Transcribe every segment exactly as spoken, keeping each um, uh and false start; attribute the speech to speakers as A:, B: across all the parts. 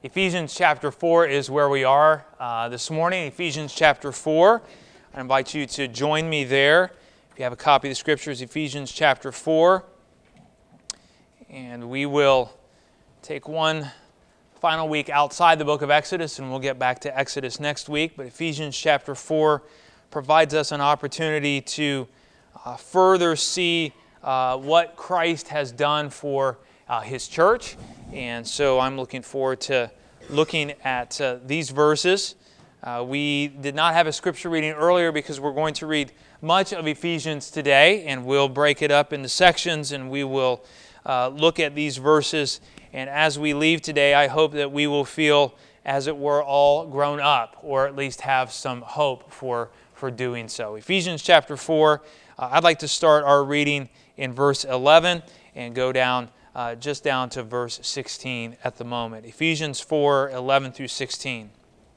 A: Ephesians chapter four is where we are uh, this morning. Ephesians chapter four. I invite you to join me there. If you have a copy of the Scriptures, Ephesians chapter four. And we will take one final week outside the book of Exodus, and we'll get back to Exodus next week. But Ephesians chapter four provides us an opportunity to uh, further see uh, what Christ has done for uh, His church. And so I'm looking forward to looking at uh, these verses. Uh, we did not have a scripture reading earlier because we're going to read much of Ephesians today, and we'll break it up into sections, and we will uh, look at these verses. And as we leave today, I hope that we will feel, as it were, all grown up, or at least have some hope for, for doing so. Ephesians chapter four, uh, I'd like to start our reading in verse eleven and go down Uh, just down to verse sixteen at the moment. Ephesians four, eleven through sixteen.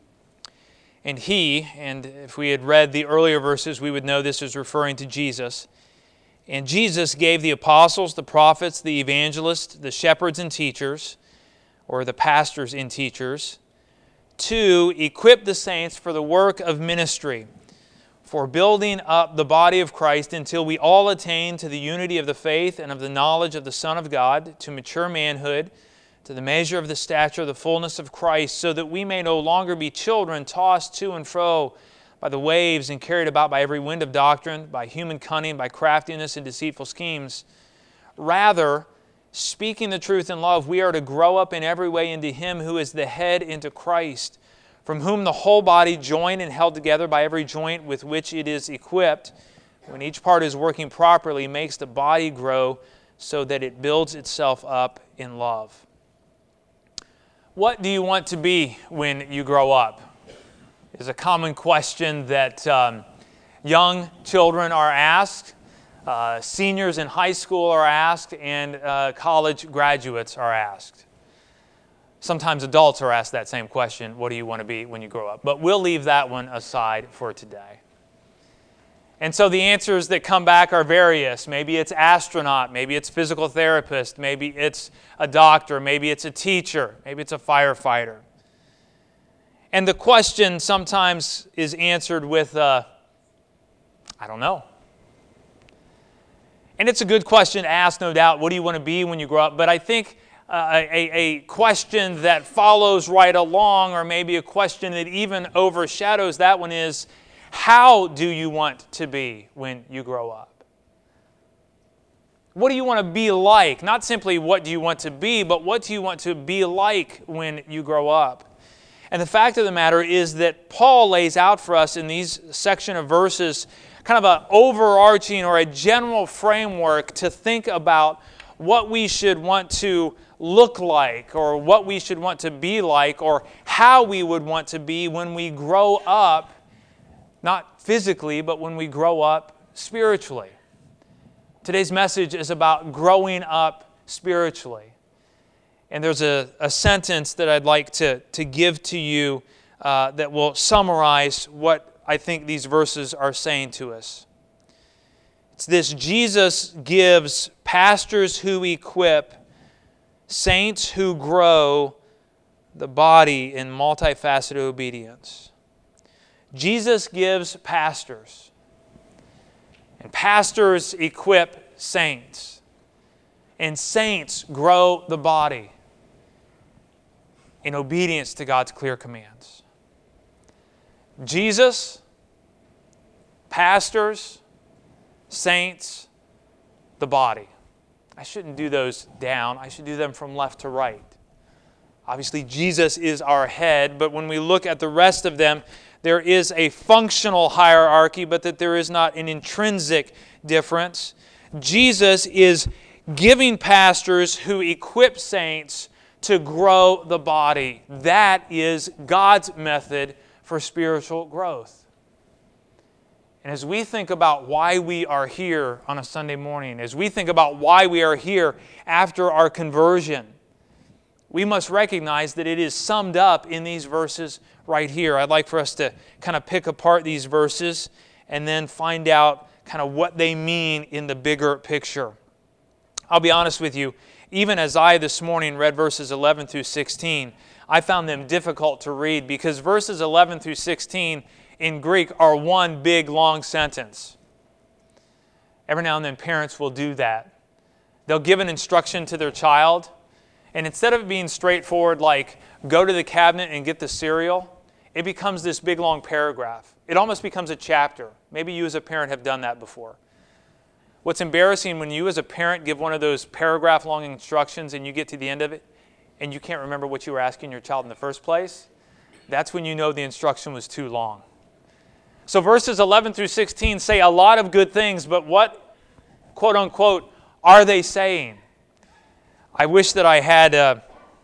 A: And He, and if we had read the earlier verses, we would know this is referring to Jesus. And Jesus gave the apostles, the prophets, the evangelists, the shepherds and teachers, or the pastors and teachers, to equip the saints for the work of ministry, for building up the body of Christ until we all attain to the unity of the faith and of the knowledge of the Son of God, to mature manhood, to the measure of the stature of the fullness of Christ, so that we may no longer be children tossed to and fro by the waves and carried about by every wind of doctrine, by human cunning, by craftiness and deceitful schemes. Rather, speaking the truth in love, we are to grow up in every way into Him who is the head, into Christ, from whom the whole body, joined and held together by every joint with which it is equipped, when each part is working properly, makes the body grow so that it builds itself up in love. What do you want to be when you grow up? Is a common question that um, young children are asked, uh, seniors in high school are asked, and uh, college graduates are asked. Sometimes adults are asked that same question, what do you want to be when you grow up? But we'll leave that one aside for today. And so the answers that come back are various. Maybe it's astronaut, maybe it's physical therapist, maybe it's a doctor, maybe it's a teacher, maybe it's a firefighter. And the question sometimes is answered with, uh, I don't know. And it's a good question to ask, no doubt, what do you want to be when you grow up? But I think Uh, a, a question that follows right along, or maybe a question that even overshadows that one, is, how do you want to be when you grow up? What do you want to be like? Not simply what do you want to be, but what do you want to be like when you grow up? And the fact of the matter is that Paul lays out for us in these section of verses kind of an overarching or a general framework to think about what we should want to look like, or what we should want to be like, or how we would want to be when we grow up, not physically, but when we grow up spiritually. Today's message is about growing up spiritually. And there's a, a sentence that I'd like to, to give to you uh, that will summarize what I think these verses are saying to us. It's this: Jesus gives pastors who equip, saints who grow the body in multifaceted obedience. Jesus gives pastors, and pastors equip saints, and saints grow the body in obedience to God's clear commands. Jesus, pastors, saints, the body. I shouldn't do those down. I should do them from left to right. Obviously, Jesus is our head, but when we look at the rest of them, there is a functional hierarchy, but that there is not an intrinsic difference. Jesus is giving pastors who equip saints to grow the body. That is God's method for spiritual growth. And as we think about why we are here on a Sunday morning, as we think about why we are here after our conversion, we must recognize that it is summed up in these verses right here. I'd like for us to kind of pick apart these verses and then find out kind of what they mean in the bigger picture. I'll be honest with you, even as I this morning read verses eleven through sixteen, I found them difficult to read because verses eleven through sixteen in Greek are one big long sentence. Every now and then parents will do that. They'll give an instruction to their child, and instead of it being straightforward like go to the cabinet and get the cereal, it becomes this big long paragraph. It almost becomes a chapter. Maybe you as a parent have done that before. What's embarrassing when you as a parent give one of those paragraph long instructions and you get to the end of it and you can't remember what you were asking your child in the first place, that's when you know the instruction was too long. So verses eleven through sixteen say a lot of good things, but what, quote unquote, are they saying? I wish that I had a,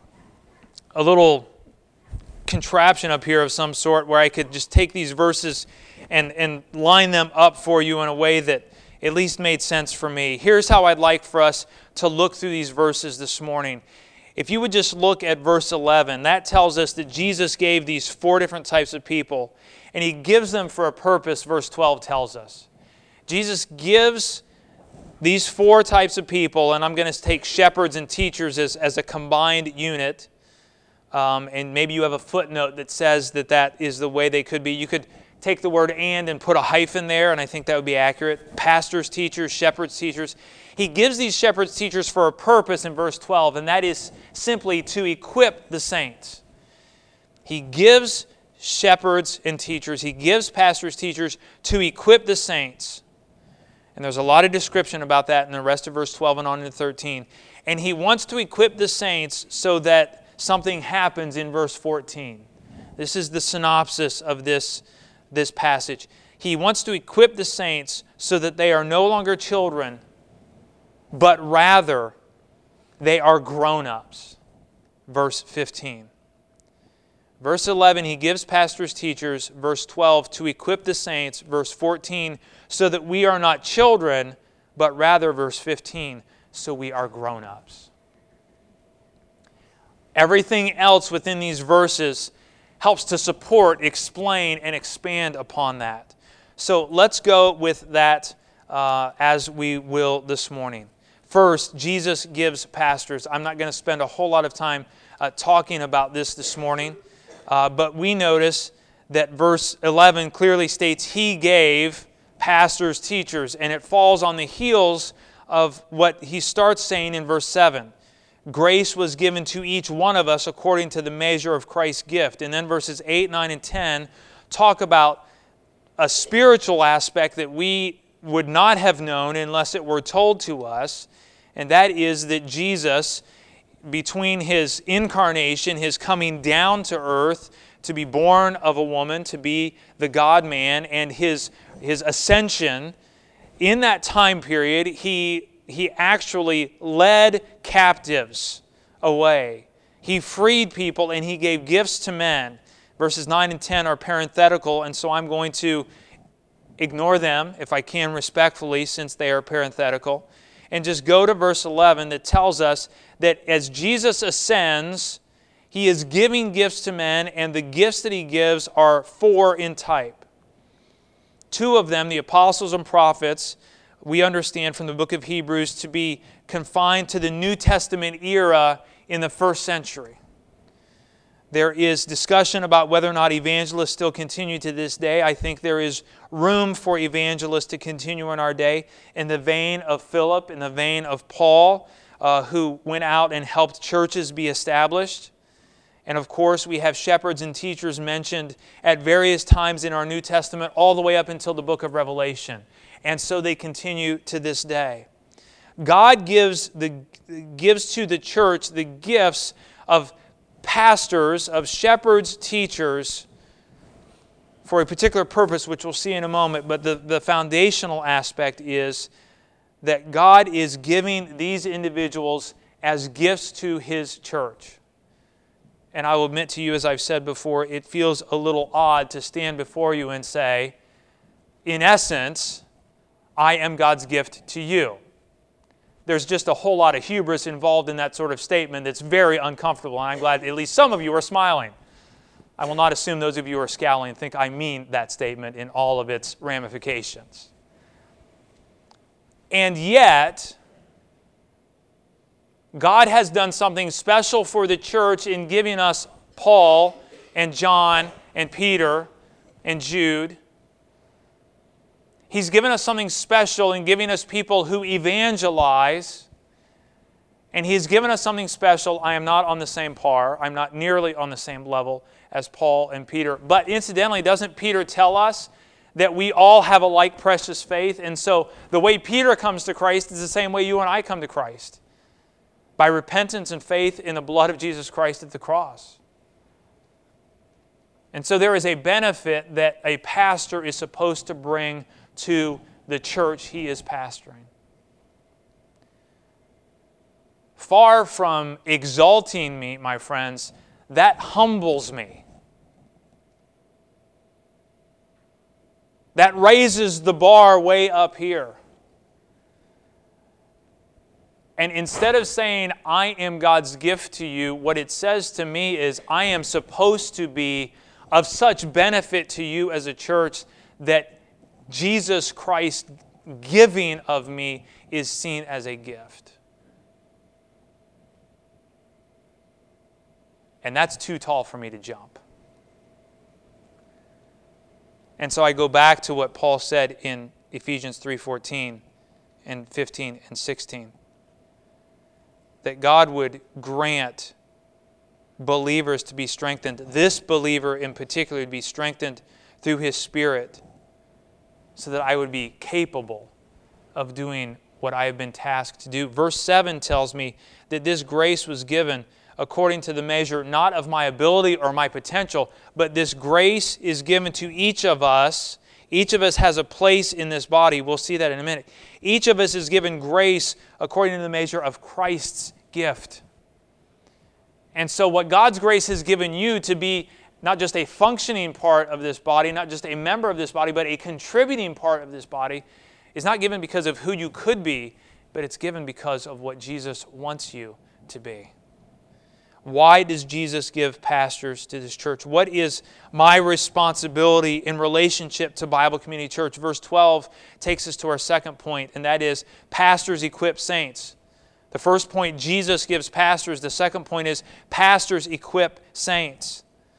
A: a little contraption up here of some sort where I could just take these verses and, and line them up for you in a way that at least made sense for me. Here's how I'd like for us to look through these verses this morning. If you would just look at verse eleven, that tells us that Jesus gave these four different types of people, and He gives them for a purpose, verse twelve tells us. Jesus gives these four types of people, and I'm going to take shepherds and teachers as, as a combined unit, um, and maybe you have a footnote that says that that is the way they could be. You could take the word and and put a hyphen there, and I think that would be accurate. Pastors, teachers, shepherds, teachers. He gives these shepherds, teachers for a purpose in verse twelve, and that is simply to equip the saints. He gives shepherds and teachers, He gives pastors, teachers to equip the saints. And there's a lot of description about that in the rest of verse twelve and on into thirteen. And He wants to equip the saints so that something happens in verse fourteen. This is the synopsis of this this passage. He wants to equip the saints so that they are no longer children, but rather they are grown-ups. Verse fifteen. Verse eleven, He gives pastors, teachers. Verse twelve, to equip the saints. Verse fourteen, so that we are not children, but rather, verse fifteen, so we are grown-ups. Everything else within these verses helps to support, explain, and expand upon that. So let's go with that uh, as we will this morning. First, Jesus gives pastors. I'm not going to spend a whole lot of time uh, talking about this this morning, uh, but we notice that verse eleven clearly states He gave pastors, teachers, and it falls on the heels of what He starts saying in verse seven. Grace was given to each one of us according to the measure of Christ's gift. And then verses eight, nine, and ten talk about a spiritual aspect that we would not have known unless it were told to us. And that is that Jesus, between His incarnation, His coming down to earth to be born of a woman, to be the God-man, and His, his ascension, in that time period, He He actually led captives away. He freed people and He gave gifts to men. Verses nine and ten are parenthetical, and so I'm going to ignore them if I can respectfully, since they are parenthetical, and just go to verse eleven that tells us that as Jesus ascends, He is giving gifts to men, and the gifts that He gives are four in type. Two of them, the apostles and prophets, we understand from the book of Hebrews to be confined to the New Testament era in the first century. There is discussion about whether or not evangelists still continue to this day. I think there is room for evangelists to continue in our day in the vein of Philip, in the vein of Paul, uh, who went out and helped churches be established. And of course, we have shepherds and teachers mentioned at various times in our New Testament, all the way up until the book of Revelation. And so they continue to this day. God gives, the, gives to the church the gifts of pastors, of shepherds, teachers, for a particular purpose, which we'll see in a moment. But the, the foundational aspect is that God is giving these individuals as gifts to His church. And I will admit to you, as I've said before, it feels a little odd to stand before you and say, in essence, I am God's gift to you. There's just a whole lot of hubris involved in that sort of statement that's very uncomfortable, and I'm glad at least some of you are smiling. I will not assume those of you who are scowling think I mean that statement in all of its ramifications. And yet, God has done something special for the church in giving us Paul and John and Peter and Jude. He's given us something special in giving us people who evangelize. And He's given us something special. I am not on the same par. I'm not nearly on the same level as Paul and Peter. But incidentally, doesn't Peter tell us that we all have a like precious faith? And so the way Peter comes to Christ is the same way you and I come to Christ. By repentance and faith in the blood of Jesus Christ at the cross. And so there is a benefit that a pastor is supposed to bring to the church he is pastoring. Far from exalting me, my friends, that humbles me. That raises the bar way up here. And instead of saying, I am God's gift to you, what it says to me is, I am supposed to be of such benefit to you as a church that Jesus Christ giving of me is seen as a gift. And that's too tall for me to jump. And so I go back to what Paul said in Ephesians three fourteen and fifteen and sixteen. That God would grant believers to be strengthened. This believer in particular would be strengthened through His Spirit so that I would be capable of doing what I have been tasked to do. Verse seven tells me that this grace was given according to the measure not of my ability or my potential, but this grace is given to each of us. Each of us has a place in this body. We'll see that in a minute. Each of us is given grace according to the measure of Christ's gift. And so what God's grace has given you to be not just a functioning part of this body, not just a member of this body, but a contributing part of this body, is not given because of who you could be, but it's given because of what Jesus wants you to be. Why does Jesus give pastors to this church? What is my responsibility in relationship to Bible Community Church? Verse twelve takes us to our second point, and that is pastors equip saints. The first point, Jesus gives pastors. The second point is pastors equip saints.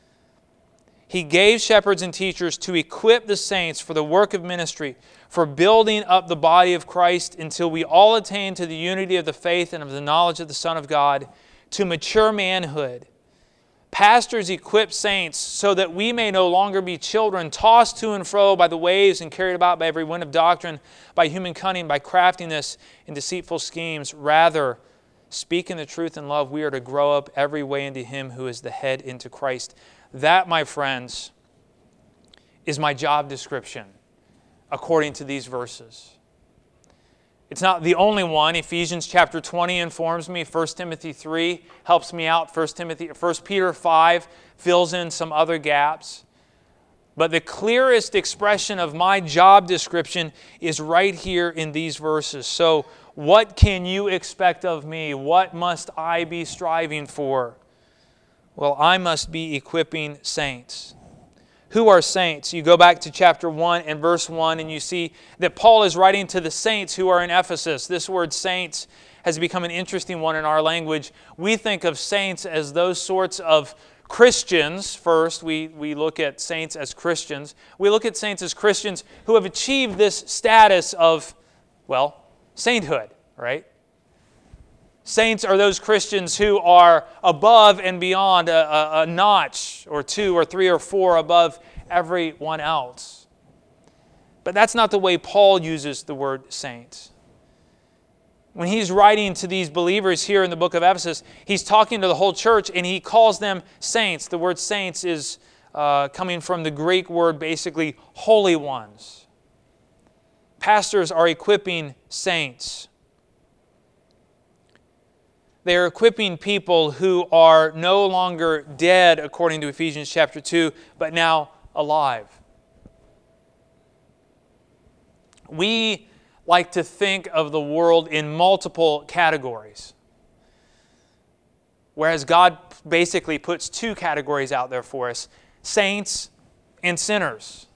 A: He gave shepherds and teachers to equip the saints for the work of ministry, for building up the body of Christ until we all attain to the unity of the faith and of the knowledge of the Son of God, to mature manhood. Pastors equip saints so that we may no longer be children tossed to and fro by the waves and carried about by every wind of doctrine, by human cunning, by craftiness and deceitful schemes. Rather, speaking the truth in love, we are to grow up every way into Him who is the head, into Christ. That, my friends, is my job description according to these verses. It's not the only one. Ephesians chapter twenty informs me. First Timothy three helps me out. First Timothy, First Peter five fills in some other gaps. But the clearest expression of my job description is right here in these verses. So what can you expect of me? What must I be striving for? Well, I must be equipping saints. Who are saints? You go back to chapter one and verse one and you see that Paul is writing to the saints who are in Ephesus. This word saints has become an interesting one in our language. We think of saints as those sorts of Christians. First, we, we look at saints as Christians. We look at saints as Christians who have achieved this status of, well, sainthood, right? Saints are those Christians who are above and beyond a, a, a notch or two or three or four above everyone else. But that's not the way Paul uses the word saints. When he's writing to these believers here in the book of Ephesus, he's talking to the whole church and he calls them saints. The word saints is uh, coming from the Greek word basically holy ones. Pastors are equipping saints. They are equipping people who are no longer dead, according to Ephesians chapter two, but now alive. We like to think of the world in multiple categories, whereas God basically puts two categories out there for us, saints and sinners.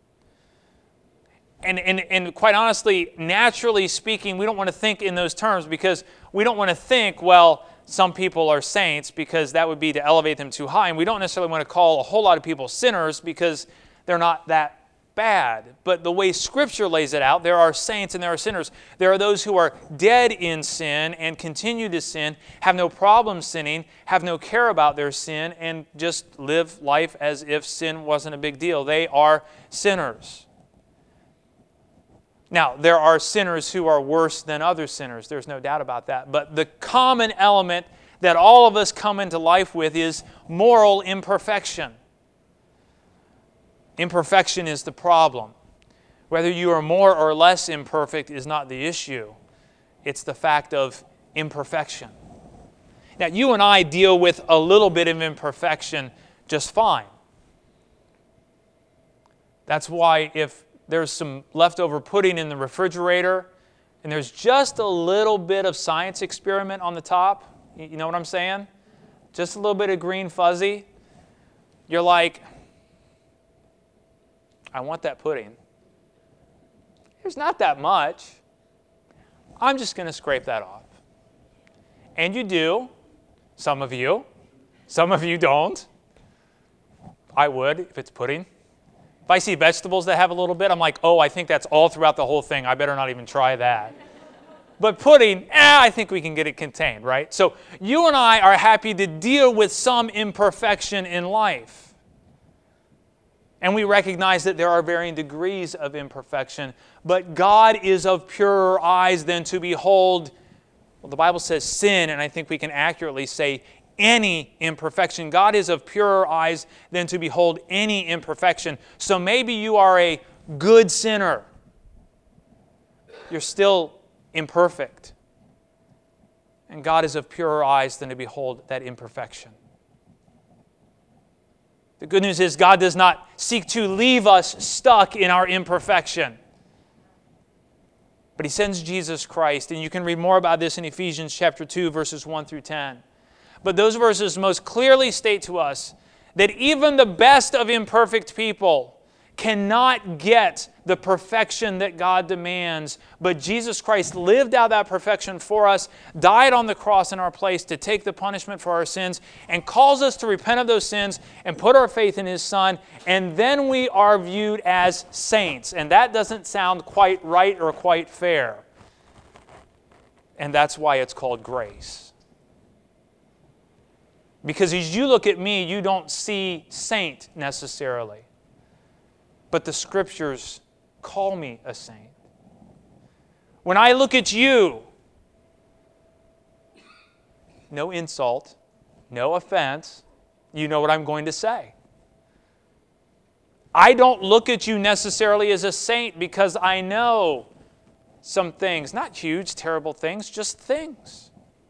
A: And, and, and quite honestly, naturally speaking, we don't want to think in those terms because we don't want to think, well, some people are saints because that would be to elevate them too high. And we don't necessarily want to call a whole lot of people sinners because they're not that bad. But the way Scripture lays it out, there are saints and there are sinners. There are those who are dead in sin and continue to sin, have no problem sinning, have no care about their sin, and just live life as if sin wasn't a big deal. They are sinners. Now, there are sinners who are worse than other sinners. There's no doubt about that. But the common element that all of us come into life with is moral imperfection. Imperfection is the problem. Whether you are more or less imperfect is not the issue. It's the fact of imperfection. Now, you and I deal with a little bit of imperfection just fine. That's why if there's some leftover pudding in the refrigerator and there's just a little bit of science experiment on the top, you know what I'm saying? Just a little bit of green fuzzy. You're like, I want that pudding. There's not that much. I'm just going to scrape that off. And you do. Some of you. Some of you don't. I would if it's pudding. If I see vegetables that have a little bit, I'm like, oh, I think that's all throughout the whole thing. I better not even try that. But pudding, eh, I think we can get it contained, right? So you and I are happy to deal with some imperfection in life. And we recognize that there are varying degrees of imperfection. But God is of purer eyes than to behold, well, the Bible says sin, and I think we can accurately say any imperfection. God is of purer eyes than to behold any imperfection. So maybe you are a good sinner. You're still imperfect. And God is of purer eyes than to behold that imperfection. The good news is God does not seek to leave us stuck in our imperfection. But He sends Jesus Christ, and you can read more about this in Ephesians chapter two, verses one through ten. But those verses most clearly state to us that even the best of imperfect people cannot get the perfection that God demands. But Jesus Christ lived out that perfection for us, died on the cross in our place to take the punishment for our sins, and calls us to repent of those sins and put our faith in His Son, and then we are viewed as saints. And that doesn't sound quite right or quite fair. And that's why it's called grace. Because as you look at me, you don't see saint necessarily. But the Scriptures call me a saint. When I look at you, no insult, no offense, you know what I'm going to say. I don't look at you necessarily as a saint because I know some things, not huge, terrible things, just things.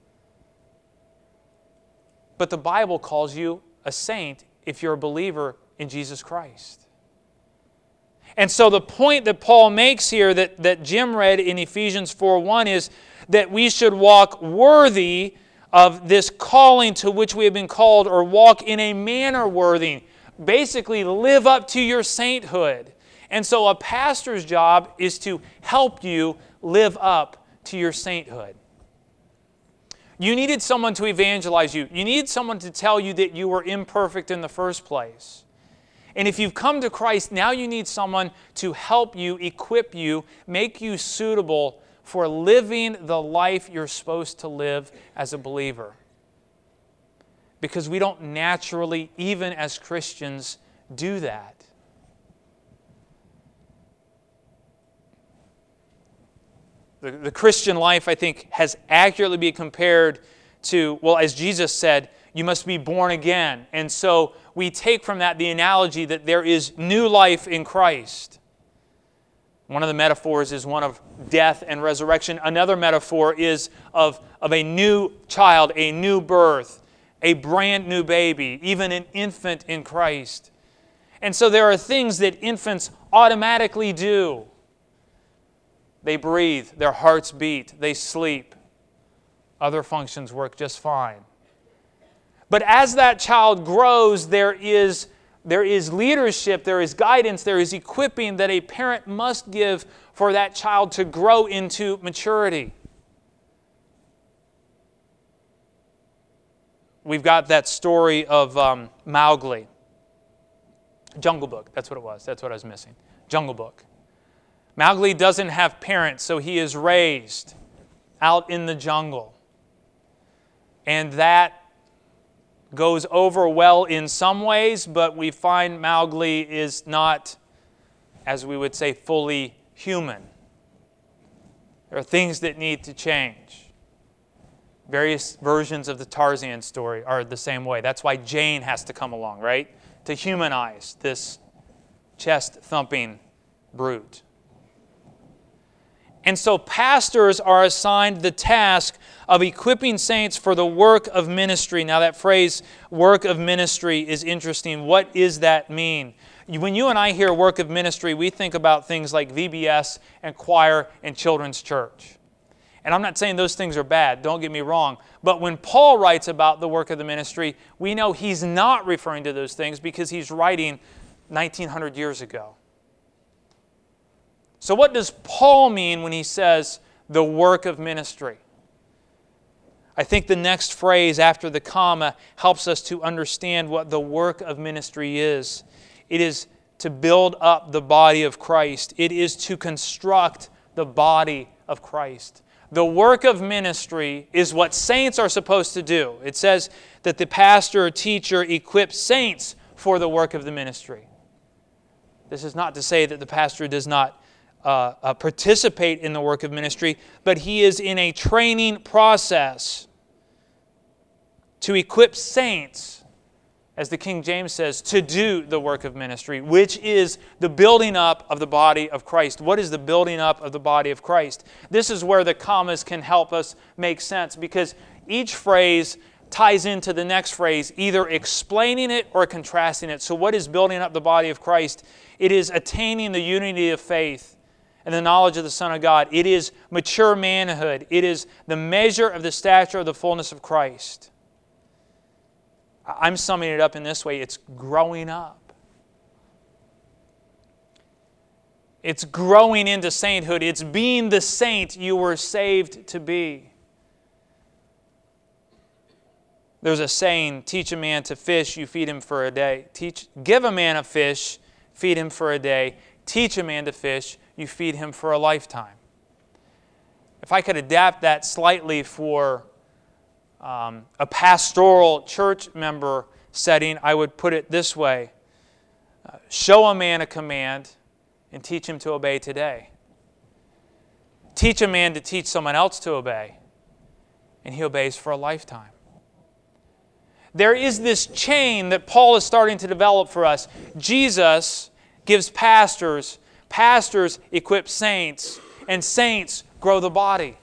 A: But the Bible calls you a saint if you're a believer in Jesus Christ. And so the point that Paul makes here that, that Jim read in Ephesians four one is that we should walk worthy of this calling to which we have been called, or walk in a manner worthy. Basically, live up to your sainthood. And so a pastor's job is to help you live up to your sainthood. You needed someone to evangelize you. You needed someone to tell you that you were imperfect in the first place. And if you've come to Christ, now you need someone to help you, equip you, make you suitable for living the life you're supposed to live as a believer. Because we don't naturally, even as Christians, do that. The, the Christian life, I think, has accurately been compared to, well, as Jesus said, you must be born again. And so we take from that the analogy that there is new life in Christ. One of the metaphors is one of death and resurrection. Another metaphor is of, of a new child, a new birth, a brand new baby, even an infant in Christ. And so there are things that infants automatically do. They breathe, their hearts beat, they sleep. Other functions work just fine. But as that child grows, there is, there is leadership, there is guidance, there is equipping that a parent must give for that child to grow into maturity. we've got that story of um, Mowgli. Jungle Book, that's what it was. That's what I was missing. Jungle Book. Mowgli doesn't have parents, so he is raised out in the jungle. And that goes over well in some ways, but we find Mowgli is not, as we would say, fully human. There are things that need to change. Various versions of the Tarzan story are the same way. That's why Jane has to come along, right? To humanize this chest-thumping brute. And so pastors are assigned the task of equipping saints for the work of ministry. Now that phrase, work of ministry, is interesting. What does that mean? When you and I hear work of ministry, we think about things like V B S and choir and children's church. And I'm not saying those things are bad, don't get me wrong. But when Paul writes about the work of the ministry, we know he's not referring to those things because he's writing nineteen hundred years ago. So what does Paul mean when he says the work of ministry? I think the next phrase after the comma helps us to understand what the work of ministry is. It is to build up the body of Christ. It is to construct the body of Christ. The work of ministry is what saints are supposed to do. It says that the pastor or teacher equips saints for the work of the ministry. This is not to say that the pastor does not uh, uh, participate in the work of ministry, but he is in a training process to equip saints, as the King James says, to do the work of ministry, which is the building up of the body of Christ. What is the building up of the body of Christ? This is where the commas can help us make sense, because each phrase ties into the next phrase, either explaining it or contrasting it. So what is building up the body of Christ? It is attaining the unity of faith and the knowledge of the Son of God. It is mature manhood. It is the measure of the stature of the fullness of Christ. I'm summing it up in this way. It's growing up. It's growing into sainthood. It's being the saint you were saved to be. There's a saying, teach a man to fish, you feed him for a day. Teach, give a man a fish, feed him for a day. Teach a man to fish, you feed him for a lifetime. If I could adapt that slightly for Um, a pastoral church member setting, I would put it this way. Uh, show a man a command and teach him to obey today. Teach a man to teach someone else to obey, and he obeys for a lifetime. There is this chain that Paul is starting to develop for us. Jesus gives pastors, pastors equip saints, and saints grow the body.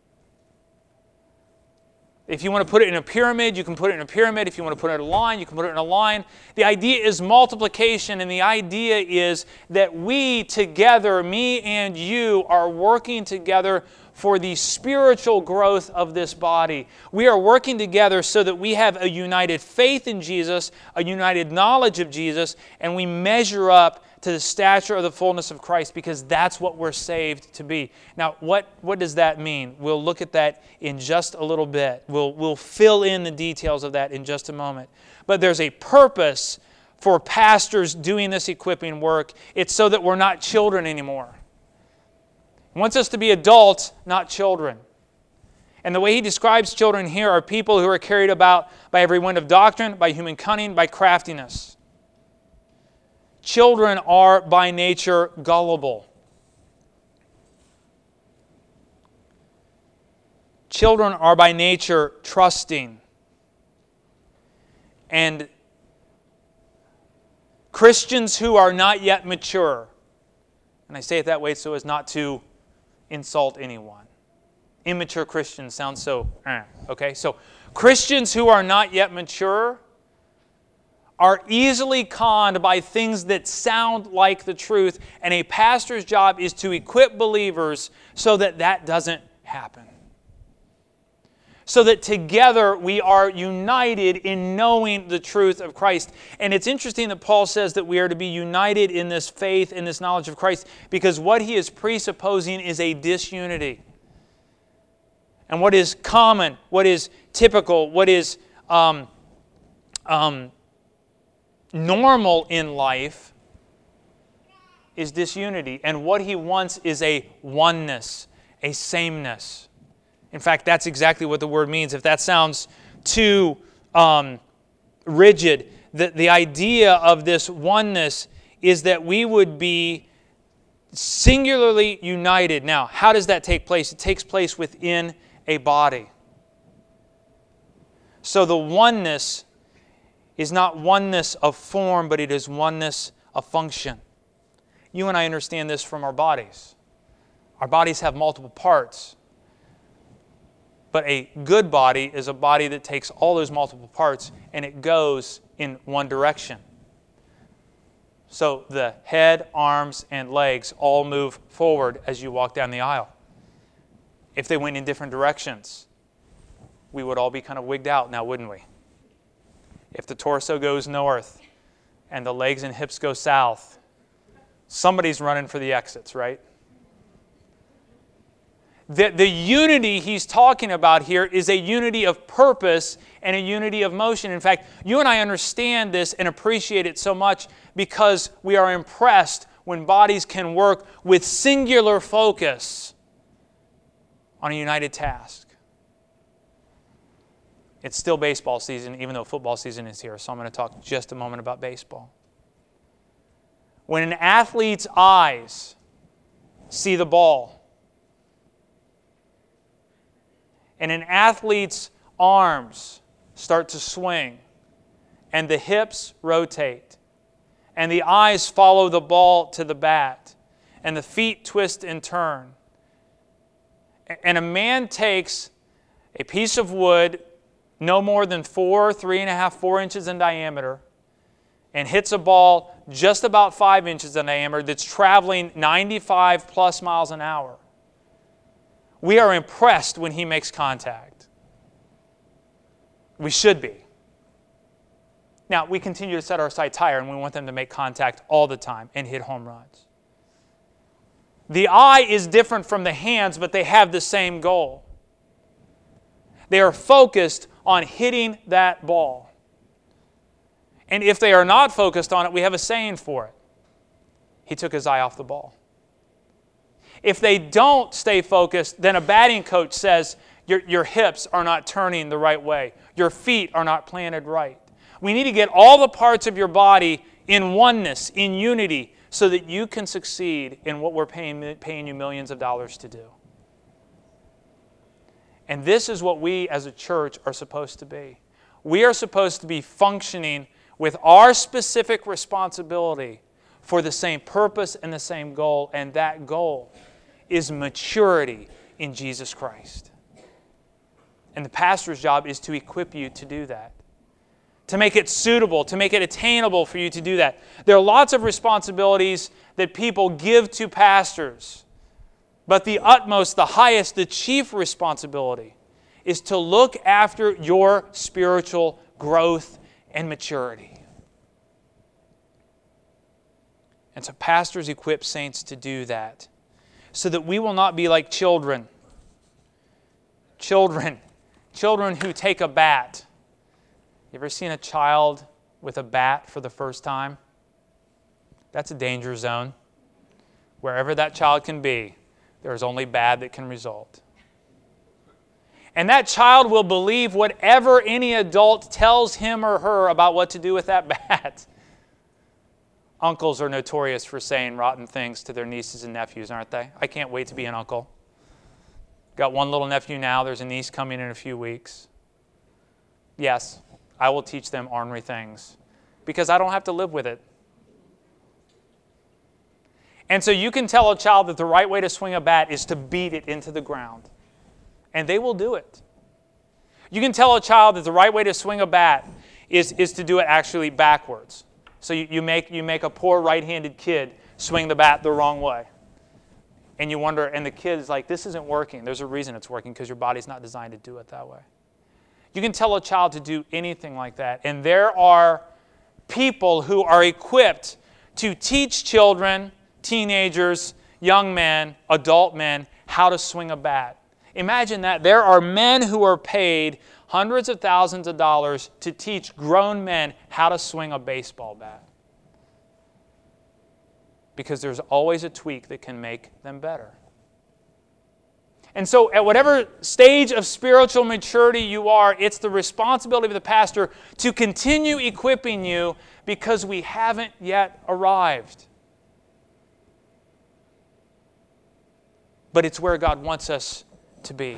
A: If you want to put it in a pyramid, you can put it in a pyramid. If you want to put it in a line, you can put it in a line. The idea is multiplication, and the idea is that we together, me and you, are working together for the spiritual growth of this body. We are working together so that we have a united faith in Jesus, a united knowledge of Jesus, and we measure up to the stature of the fullness of Christ, because that's what we're saved to be. Now, what, what does that mean? We'll look at that in just a little bit. We'll, we'll fill in the details of that in just a moment. But there's a purpose for pastors doing this equipping work. It's so that we're not children anymore. He wants us to be adults, not children. And the way he describes children here are people who are carried about by every wind of doctrine, by human cunning, by craftiness. Children are by nature gullible. Children are by nature trusting. And Christians who are not yet mature, and I say it that way so as not to insult anyone. Immature Christians sound so, eh, okay? So Christians who are not yet mature are easily conned by things that sound like the truth, and a pastor's job is to equip believers so that that doesn't happen. So that together we are united in knowing the truth of Christ. And it's interesting that Paul says that we are to be united in this faith, in this knowledge of Christ, because what he is presupposing is a disunity. And what is common, what is typical, what is um, um, normal in life is disunity. And what He wants is a oneness, a sameness. In fact, that's exactly what the word means. If that sounds too um, rigid, the, the idea of this oneness is that we would be singularly united. Now, how does that take place? It takes place within a body. So the oneness is not oneness of form, but it is oneness of function. You and I understand this from our bodies. Our bodies have multiple parts. But a good body is a body that takes all those multiple parts and it goes in one direction. So the head, arms, and legs all move forward as you walk down the aisle. If they went in different directions, we would all be kind of wigged out now, wouldn't we? If the torso goes north and the legs and hips go south, somebody's running for the exits, right? The, the unity he's talking about here is a unity of purpose and a unity of motion. In fact, you and I understand this and appreciate it so much because we are impressed when bodies can work with singular focus on a united task. It's still baseball season, even though football season is here, so I'm going to talk just a moment about baseball. When an athlete's eyes see the ball, and an athlete's arms start to swing, and the hips rotate, and the eyes follow the ball to the bat, and the feet twist and turn, and a man takes a piece of wood no more than four, three and a half, four inches in diameter, and hits a ball just about five inches in diameter that's traveling ninety-five plus miles an hour. We are impressed when he makes contact. We should be. Now, we continue to set our sights higher and we want them to make contact all the time and hit home runs. The eye is different from the hands, but they have the same goal. They are focused on hitting that ball. And if they are not focused on it, we have a saying for it. He took his eye off the ball. If they don't stay focused, then a batting coach says, your, your hips are not turning the right way. Your feet are not planted right. We need to get all the parts of your body in oneness, in unity, so that you can succeed in what we're paying, paying you millions of dollars to do. And this is what we as a church are supposed to be. We are supposed to be functioning with our specific responsibility for the same purpose and the same goal, and that goal is maturity in Jesus Christ. And the pastor's job is to equip you to do that, to make it suitable, to make it attainable for you to do that. There are lots of responsibilities that people give to pastors, but the utmost, the highest, the chief responsibility is to look after your spiritual growth and maturity. And so pastors equip saints to do that, so that we will not be like children. Children. Children who take a bat. You ever seen a child with a bat for the first time? That's a danger zone. Wherever that child can be, there is only bad that can result. And that child will believe whatever any adult tells him or her about what to do with that bat. Uncles are notorious for saying rotten things to their nieces and nephews, aren't they? I can't wait to be an uncle. Got one little nephew now. There's a niece coming in a few weeks. Yes, I will teach them ornery things because I don't have to live with it. And so you can tell a child that the right way to swing a bat is to beat it into the ground. And they will do it. You can tell a child that the right way to swing a bat is, is to do it actually backwards. So you, you, make, you make a poor right-handed kid swing the bat the wrong way. And you wonder, and the kid is like, this isn't working. There's a reason it's working, because your body's not designed to do it that way. You can tell a child to do anything like that. And there are people who are equipped to teach children, teenagers, young men, adult men, how to swing a bat. Imagine that. There are men who are paid hundreds of thousands of dollars to teach grown men how to swing a baseball bat. Because there's always a tweak that can make them better. And so at whatever stage of spiritual maturity you are, it's the responsibility of the pastor to continue equipping you because we haven't yet arrived. But it's where God wants us to be.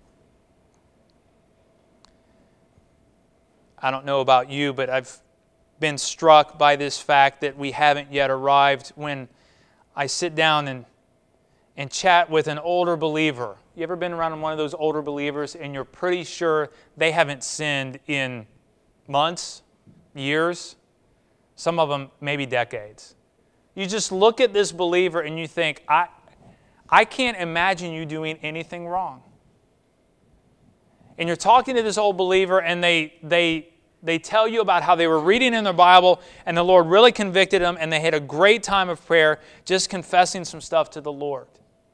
A: I don't know about you, but I've been struck by this fact that we haven't yet arrived when I sit down and, and chat with an older believer. You ever been around one of those older believers and you're pretty sure they haven't sinned in months, years, some of them maybe decades? You just look at this believer and you think, I, I can't imagine you doing anything wrong. And you're talking to this old believer and they, they, they tell you about how they were reading in their Bible and the Lord really convicted them and they had a great time of prayer just confessing some stuff to the Lord.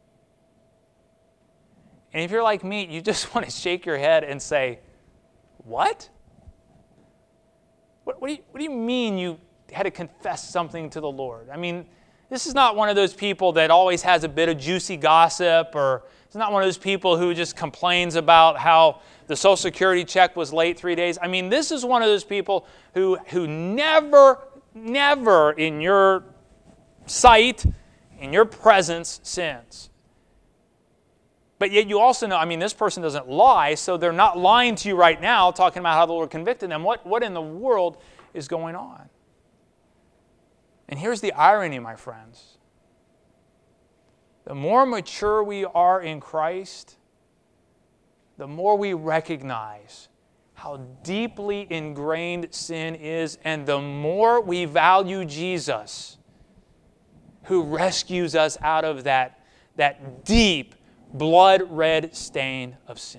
A: And if you're like me, you just want to shake your head and say, what? What, what, do you, what do you mean you had to confess something to the Lord? I mean, this is not one of those people that always has a bit of juicy gossip, or it's not one of those people who just complains about how the Social Security check was late three days. I mean, this is one of those people who, who never, never in your sight, in your presence, sins. But yet you also know, I mean, this person doesn't lie, so they're not lying to you right now, talking about how the Lord convicted them. What, what in the world is going on? And here's the irony, my friends. The more mature we are in Christ, the more we recognize how deeply ingrained sin is, and the more we value Jesus, who rescues us out of that, that deep, blood-red stain of sin.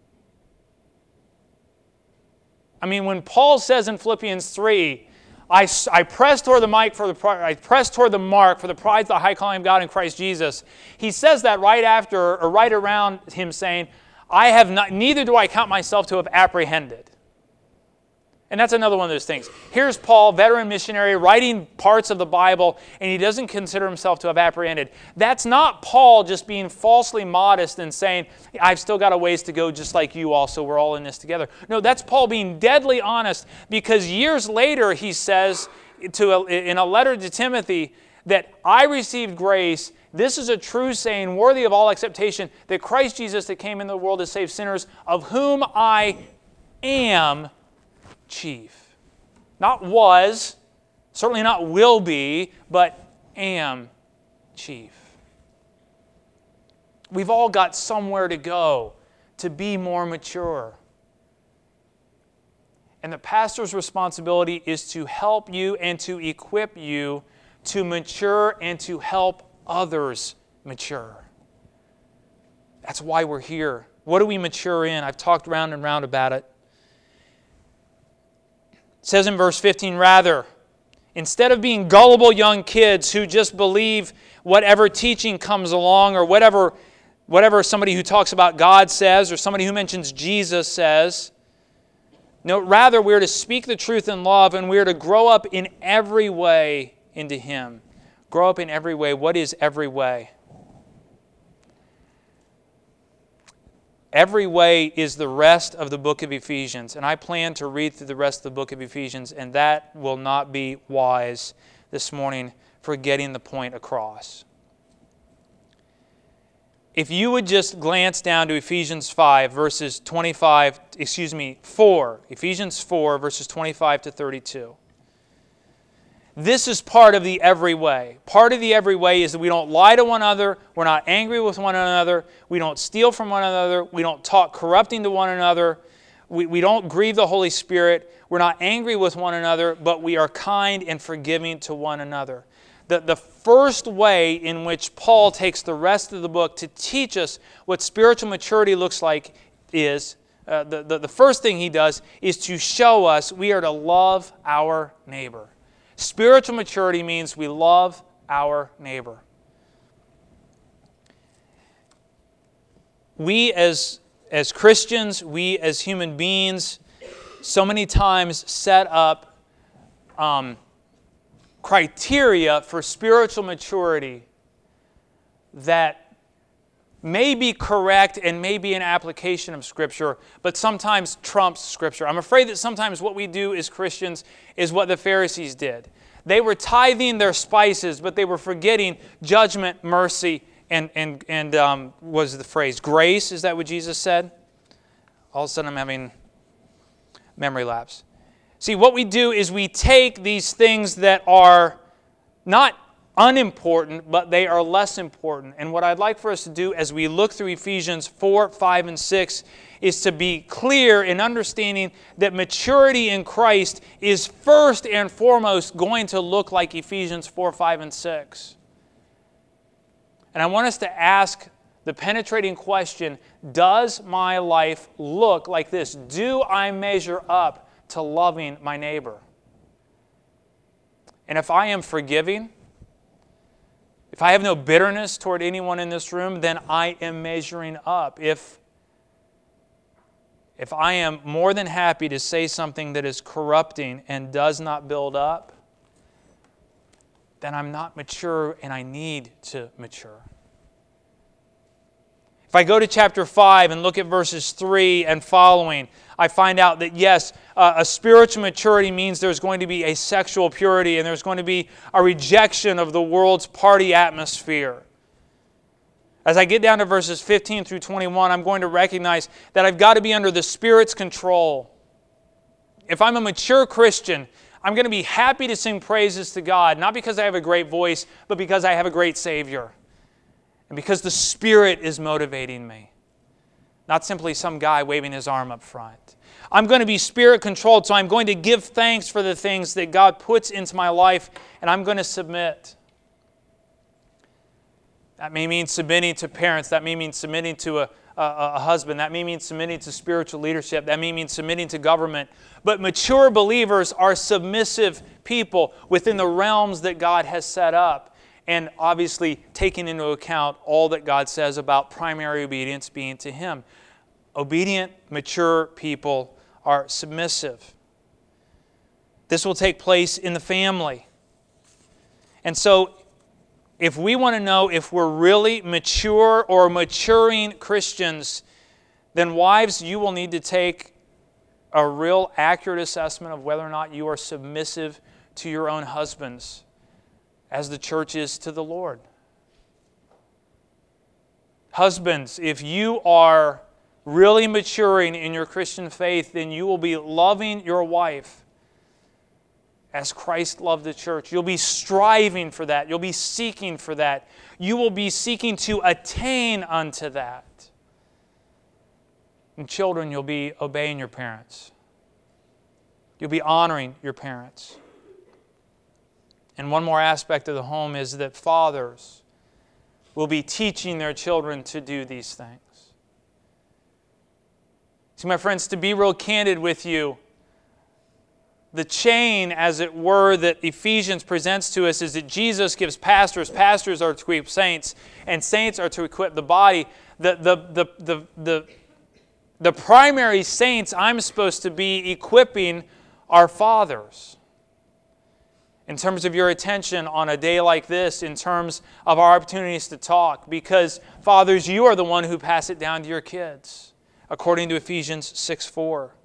A: I mean, when Paul says in Philippians three, I, I press toward the mic for the I press toward the mark for the prize of the high calling of God in Christ Jesus. He says that right after or right around him saying, I have not, neither do I count myself to have apprehended. And that's another one of those things. Here's Paul, veteran missionary, writing parts of the Bible, and he doesn't consider himself to have apprehended. That's not Paul just being falsely modest and saying, I've still got a ways to go just like you all, so we're all in this together. No, that's Paul being deadly honest, because years later he says to a, in a letter to Timothy that I received grace. This is a true saying, worthy of all acceptation, that Christ Jesus that came in the world to save sinners, of whom I am chief. Not was, certainly not will be, but am chief. We've all got somewhere to go to be more mature. And the pastor's responsibility is to help you and to equip you to mature and to help others mature. That's why we're here. What do we mature in? I've talked round and round about it. It says in verse fifteen, rather, instead of being gullible young kids who just believe whatever teaching comes along, or whatever, whatever somebody who talks about God says, or somebody who mentions Jesus says, no, rather we're to speak the truth in love, and we're to grow up in every way into Him. Grow up in every way. What is every way? Every way is the rest of the book of Ephesians. And I plan to read through the rest of the book of Ephesians, and that will not be wise this morning for getting the point across. If you would just glance down to Ephesians five, verses twenty-five, excuse me, four, Ephesians four, verses twenty-five to thirty-two. This is part of the every way. Part of the every way is that we don't lie to one another, we're not angry with one another, we don't steal from one another, we don't talk corrupting to one another, we, we don't grieve the Holy Spirit, we're not angry with one another, but we are kind and forgiving to one another. The, the first way in which Paul takes the rest of the book to teach us what spiritual maturity looks like is, uh, the, the, the first thing he does is to show us we are to love our neighbor. Spiritual maturity means we love our neighbor. we as, as Christians, we as human beings, so many times set up um, criteria for spiritual maturity that may be correct and may be an application of Scripture, but sometimes trumps Scripture. I'm afraid that sometimes what we do as Christians is what the Pharisees did. They were tithing their spices, but they were forgetting judgment, mercy, and, and, and um, what was the phrase? Grace, is that what Jesus said? All of a sudden I'm having memory lapse. See, what we do is we take these things that are not unimportant, but they are less important. And what I'd like for us to do as we look through Ephesians four, five, and six is to be clear in understanding that maturity in Christ is first and foremost going to look like Ephesians four, five, and six. And I want us to ask the penetrating question, does my life look like this? Do I measure up to loving my neighbor? And if I am forgiving, if I have no bitterness toward anyone in this room, then I am measuring up. If, if I am more than happy to say something that is corrupting and does not build up, then I'm not mature and I need to mature. If I go to chapter five and look at verses three and following, I find out that yes, uh, a spiritual maturity means there's going to be a sexual purity and there's going to be a rejection of the world's party atmosphere. As I get down to verses fifteen through twenty-one, I'm going to recognize that I've got to be under the Spirit's control. If I'm a mature Christian, I'm going to be happy to sing praises to God, not because I have a great voice, but because I have a great Savior. And because the Spirit is motivating me. Not simply some guy waving his arm up front. I'm going to be Spirit-controlled, so I'm going to give thanks for the things that God puts into my life, and I'm going to submit. That may mean submitting to parents. That may mean submitting to a, a, a husband. That may mean submitting to spiritual leadership. That may mean submitting to government. But mature believers are submissive people within the realms that God has set up. And obviously taking into account all that God says about primary obedience being to Him. Obedient, mature people are submissive. This will take place in the family. And so, if we want to know if we're really mature or maturing Christians, then wives, you will need to take a real accurate assessment of whether or not you are submissive to your own husbands, as the church is to the Lord. Husbands, if you are really maturing in your Christian faith, then you will be loving your wife as Christ loved the church. You'll be striving for that. You'll be seeking for that. You will be seeking to attain unto that. And children, you'll be obeying your parents. You'll be honoring your parents. And one more aspect of the home is that fathers will be teaching their children to do these things. See, my friends, to be real candid with you, the chain, as it were, that Ephesians presents to us is that Jesus gives pastors. Pastors are to equip saints, and saints are to equip the body. The, the, the, the, the, the primary saints I'm supposed to be equipping are fathers. In terms of your attention on a day like this, in terms of our opportunities to talk. Because, fathers, you are the one who pass it down to your kids, according to Ephesians six four.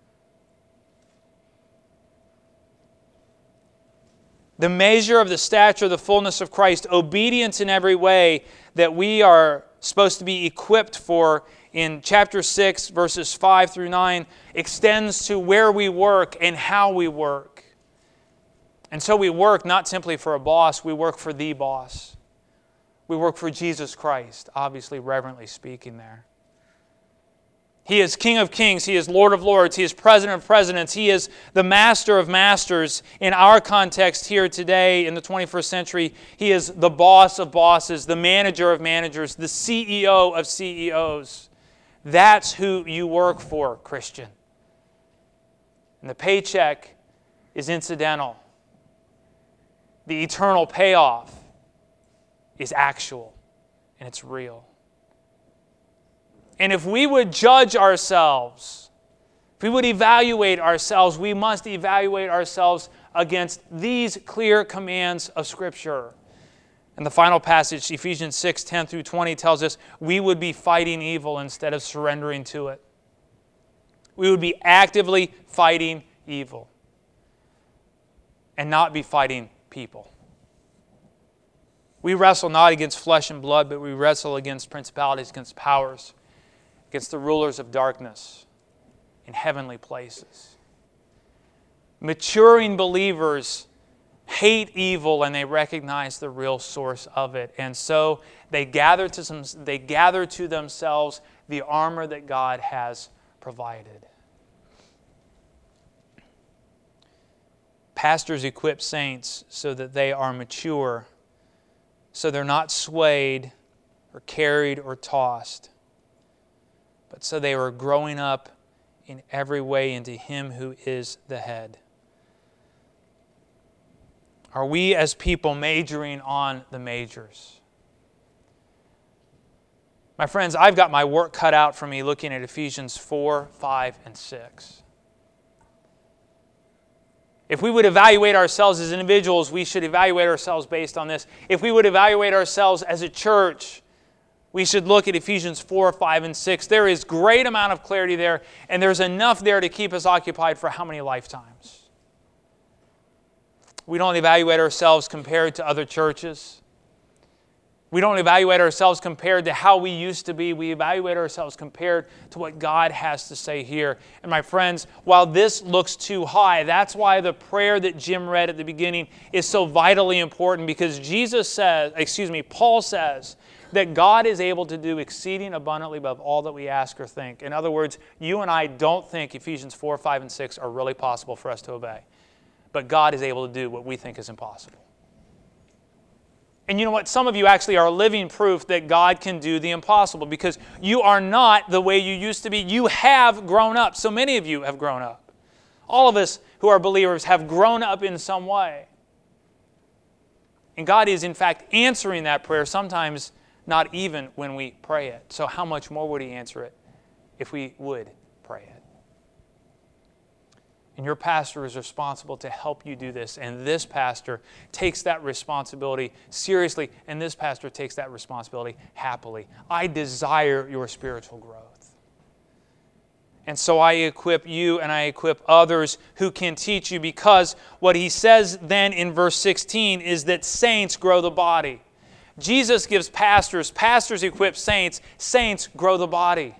A: The measure of the stature of the fullness of Christ, obedience in every way that we are supposed to be equipped for in chapter six, verses five through nine, extends to where we work and how we work. And so we work not simply for a boss, we work for the boss. We work for Jesus Christ, obviously reverently speaking there. He is King of kings, He is Lord of lords, He is President of presidents, He is the Master of masters. In our context here today in the twenty-first century, He is the boss of bosses, the manager of managers, the C E O of C E Os. That's who you work for, Christian. And the paycheck is incidental. The eternal payoff is actual and it's real. And if we would judge ourselves, if we would evaluate ourselves, we must evaluate ourselves against these clear commands of Scripture. And the final passage, Ephesians six, ten through twenty, tells us we would be fighting evil instead of surrendering to it. We would be actively fighting evil and not be fighting people. We wrestle not against flesh and blood, but we wrestle against principalities, against powers, against the rulers of darkness in heavenly places. Maturing believers hate evil and they recognize the real source of it. And so they gather to some, they gather to themselves the armor that God has provided. Pastors equip saints so that they are mature, so they're not swayed or carried or tossed, but so they are growing up in every way into Him who is the head. Are we as people majoring on the majors? My friends, I've got my work cut out for me looking at Ephesians four, five, and six. If we would evaluate ourselves as individuals, we should evaluate ourselves based on this. If we would evaluate ourselves as a church, we should look at Ephesians four, five, and six. There is great amount of clarity there, and there's enough there to keep us occupied for how many lifetimes? We don't evaluate ourselves compared to other churches. We don't evaluate ourselves compared to how we used to be. We evaluate ourselves compared to what God has to say here. And my friends, while this looks too high, that's why the prayer that Jim read at the beginning is so vitally important, because Jesus says, excuse me, Paul says that God is able to do exceeding abundantly above all that we ask or think. In other words, you and I don't think Ephesians four, five, and six are really possible for us to obey. But God is able to do what we think is impossible. And you know what? Some of you actually are living proof that God can do the impossible, because you are not the way you used to be. You have grown up. So many of you have grown up. All of us who are believers have grown up in some way. And God is, in fact, answering that prayer, sometimes not even when we pray it. So how much more would He answer it if we would pray it? And your pastor is responsible to help you do this. And this pastor takes that responsibility seriously. And this pastor takes that responsibility happily. I desire your spiritual growth. And so I equip you and I equip others who can teach you, because what he says then in verse sixteen is that saints grow the body. Jesus gives pastors, pastors equip saints, saints grow the body.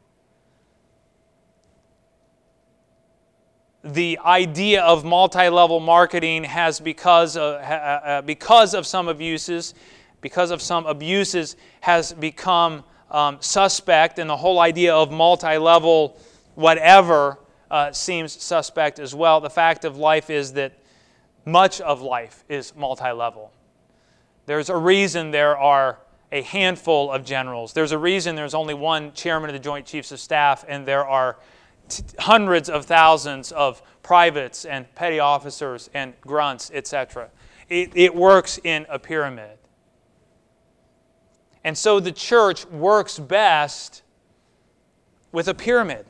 A: The idea of multi-level marketing has, because of, uh, because of some abuses, because of some abuses, has become um, suspect, and the whole idea of multi-level whatever uh, seems suspect as well. The fact of life is that much of life is multi-level. There's a reason there are a handful of generals. There's a reason there's only one chairman of the Joint Chiefs of Staff, and there are hundreds of thousands of privates and petty officers and grunts, et cetera. It, it works in a pyramid. And so the church works best with a pyramid.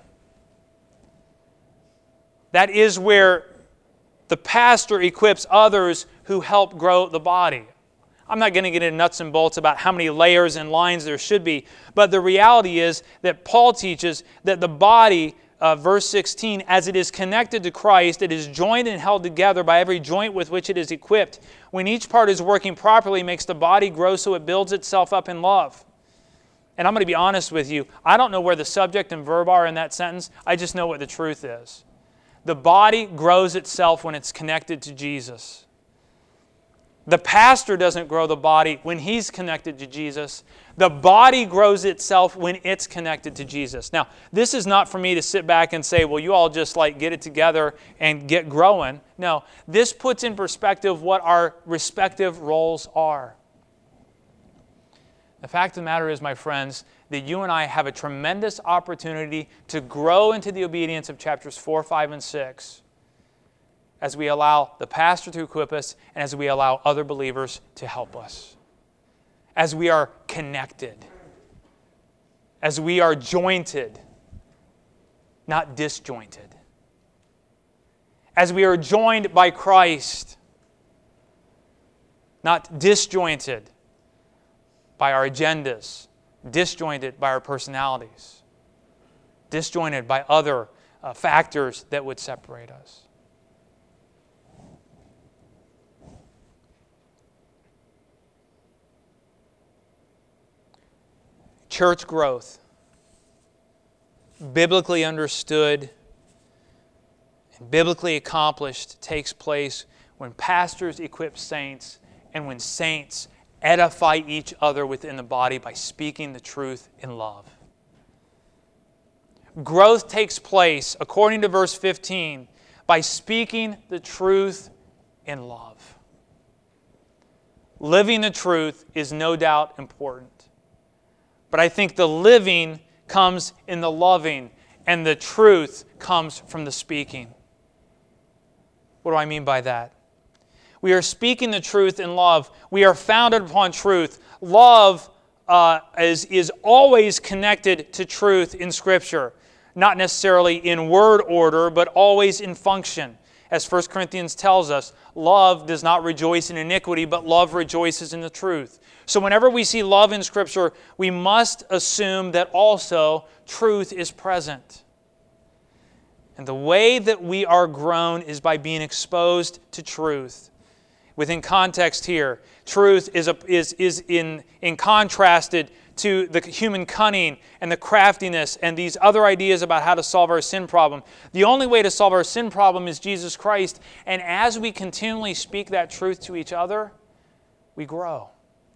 A: That is where the pastor equips others who help grow the body. I'm not going to get into nuts and bolts about how many layers and lines there should be, but the reality is that Paul teaches that the body, Uh, verse sixteen, as it is connected to Christ, it is joined and held together by every joint with which it is equipped. When each part is working properly, it makes the body grow so it builds itself up in love. And I'm going to be honest with you, I don't know where the subject and verb are in that sentence. I just know what the truth is. The body grows itself when it's connected to Jesus. The pastor doesn't grow the body when he's connected to Jesus. The body grows itself when it's connected to Jesus. Now, this is not for me to sit back and say, well, you all just like get it together and get growing. No, this puts in perspective what our respective roles are. The fact of the matter is, my friends, that you and I have a tremendous opportunity to grow into the obedience of chapters four, five, and six. As we allow the pastor to equip us, and as we allow other believers to help us. As we are connected. as we are jointed, not disjointed. As we are joined by Christ, not disjointed by our agendas, disjointed by our personalities, disjointed by other uh, factors that would separate us. Church growth, biblically understood and biblically accomplished, takes place when pastors equip saints and when saints edify each other within the body by speaking the truth in love. Growth takes place, according to verse fifteen, by speaking the truth in love. Living the truth is no doubt important. But I think the living comes in the loving, and the truth comes from the speaking. What do I mean by that? We are speaking the truth in love. We are founded upon truth. Love uh, is, is always connected to truth in Scripture. Not necessarily in word order, but always in function. As First Corinthians tells us, love does not rejoice in iniquity, but love rejoices in the truth. So whenever we see love in Scripture, we must assume that also truth is present. And the way that we are grown is by being exposed to truth. Within context here, truth is, a, is, is in, in contrasted to the human cunning and the craftiness and these other ideas about how to solve our sin problem. The only way to solve our sin problem is Jesus Christ. And as we continually speak that truth to each other, we grow.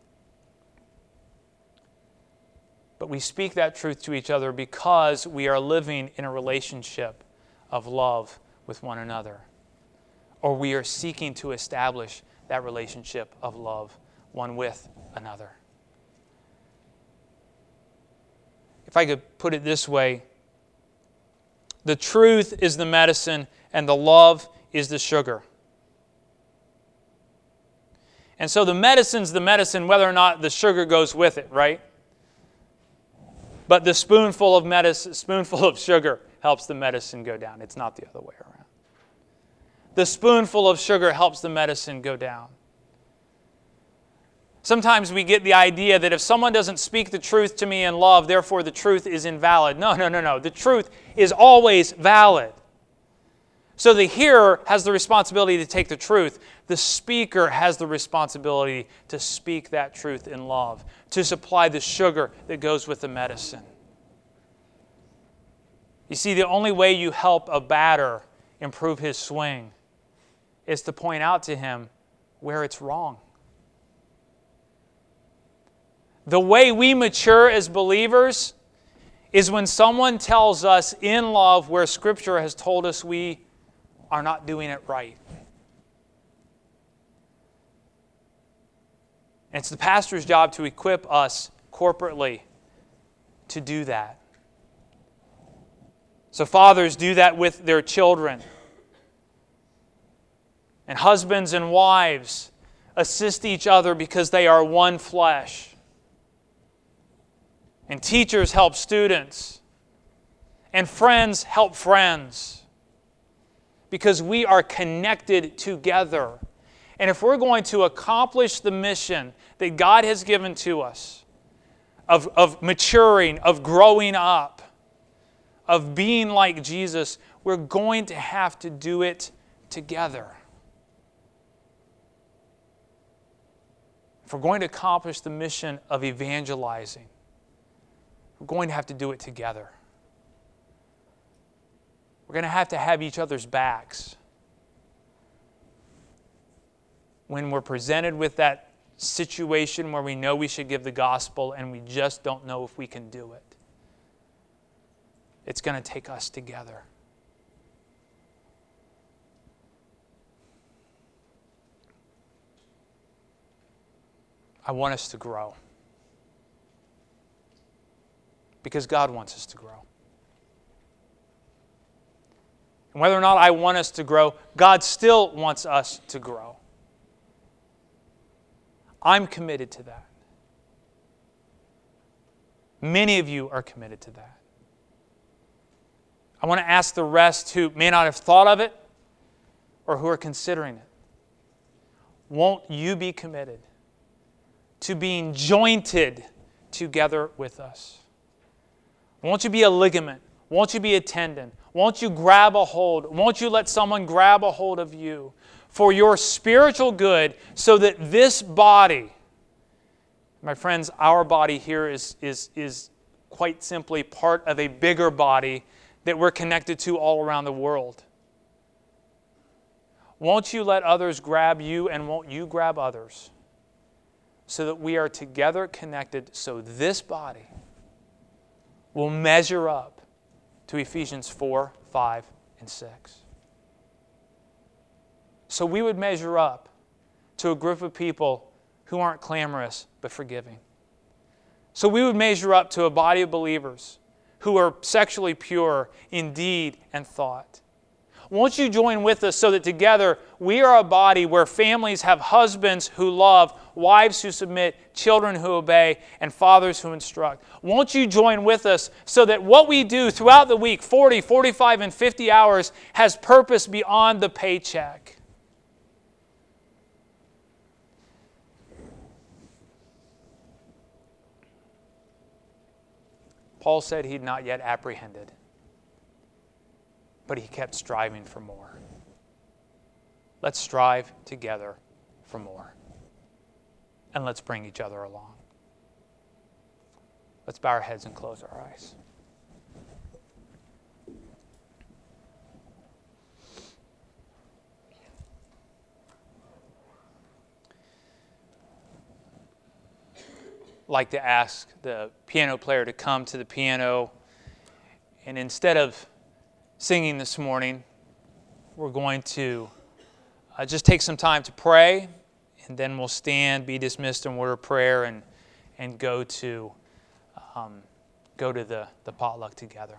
A: But we speak that truth to each other because we are living in a relationship of love with one another. Or we are seeking to establish that relationship of love one with another. If I could put it this way, the truth is the medicine and the love is the sugar. And so the medicine's the medicine whether or not the sugar goes with it, right? But the spoonful of medicine, spoonful of sugar helps the medicine go down. It's not the other way around. The spoonful of sugar helps the medicine go down. Sometimes we get the idea that if someone doesn't speak the truth to me in love, therefore the truth is invalid. No, no, no, no. The truth is always valid. So the hearer has the responsibility to take the truth. The speaker has the responsibility to speak that truth in love, to supply the sugar that goes with the medicine. You see, the only way you help a batter improve his swing is to point out to him where it's wrong. The way we mature as believers is when someone tells us in love where Scripture has told us we are not doing it right. And it's the pastor's job to equip us corporately to do that. So fathers do that with their children. And husbands and wives assist each other because they are one flesh. And teachers help students. And friends help friends. Because we are connected together. And if we're going to accomplish the mission that God has given to us, of, of maturing, of growing up, of being like Jesus, we're going to have to do it together. If we're going to accomplish the mission of evangelizing, we're going to have to do it together. We're going to have to have each other's backs. When we're presented with that situation where we know we should give the gospel and we just don't know if we can do it, it's going to take us together. I want us to grow. Because God wants us to grow. And whether or not I want us to grow, God still wants us to grow. I'm committed to that. Many of you are committed to that. I want to ask the rest who may not have thought of it or who are considering it. Won't you be committed to being jointed together with us? Won't you be a ligament? Won't you be a tendon? Won't you grab a hold? Won't you let someone grab a hold of you for your spiritual good so that this body, my friends, our body here is, is, is quite simply part of a bigger body that we're connected to all around the world. Won't you let others grab you, and won't you grab others so that we are together connected so this body will measure up to Ephesians four, five, and six. So we would measure up to a group of people who aren't clamorous but forgiving. So we would measure up to a body of believers who are sexually pure in deed and thought. Won't you join with us so that together we are a body where families have husbands who love, wives who submit, children who obey, and fathers who instruct? Won't you join with us so that what we do throughout the week, forty, forty-five, and fifty hours, has purpose beyond the paycheck? Paul said he'd not yet apprehended, but he kept striving for more. Let's strive together for more. And let's bring each other along. Let's bow our heads and close our eyes. I'd like to ask the piano player to come to the piano, and instead of singing this morning, we're going to uh, just take some time to pray, and then we'll stand, be dismissed in word of prayer, and and go to um, go to the, the potluck together.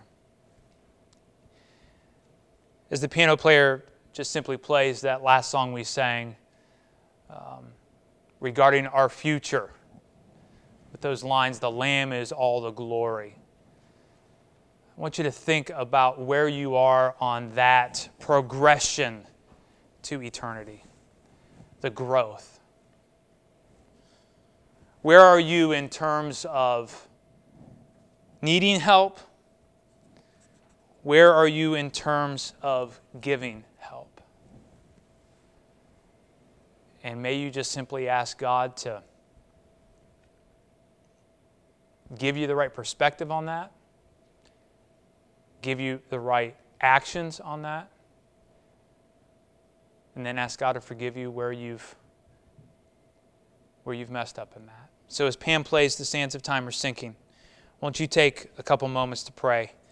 A: As the piano player just simply plays that last song we sang um, regarding our future, with those lines, "The Lamb is all the glory." I want you to think about where you are on that progression to eternity, the growth. Where are you in terms of needing help? Where are you in terms of giving help? And may you just simply ask God to give you the right perspective on that, give you the right actions on that, and then ask God to forgive you where you've where you've messed up in that. So as Pam plays, the sands of time are sinking. Won't you take a couple moments to pray?